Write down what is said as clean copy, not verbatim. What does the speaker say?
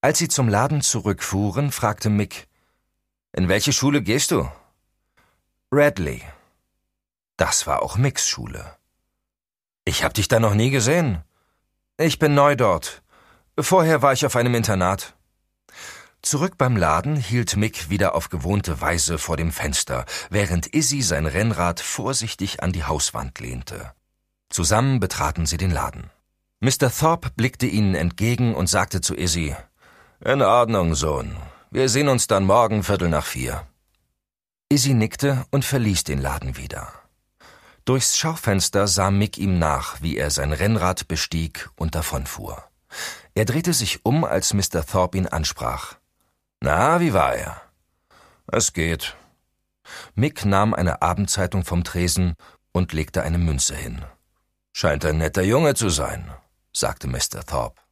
Als sie zum Laden zurückfuhren, fragte Mick: »In welche Schule gehst du?« »Radley.« Das war auch Micks Schule. »Ich hab dich da noch nie gesehen.« »Ich bin neu dort. Vorher war ich auf einem Internat.« Zurück beim Laden hielt Mick wieder auf gewohnte Weise vor dem Fenster, während Izzy sein Rennrad vorsichtig an die Hauswand lehnte. Zusammen betraten sie den Laden. Mr. Thorpe blickte ihnen entgegen und sagte zu Izzy: »In Ordnung, Sohn. Wir sehen uns dann morgen 3:45. Izzy nickte und verließ den Laden wieder. Durchs Schaufenster sah Mick ihm nach, wie er sein Rennrad bestieg und davonfuhr. Er drehte sich um, als Mr. Thorpe ihn ansprach. »Na, wie war er?« »Es geht.« Mick nahm eine Abendzeitung vom Tresen und legte eine Münze hin. »Scheint ein netter Junge zu sein«, sagte Mr. Thorpe.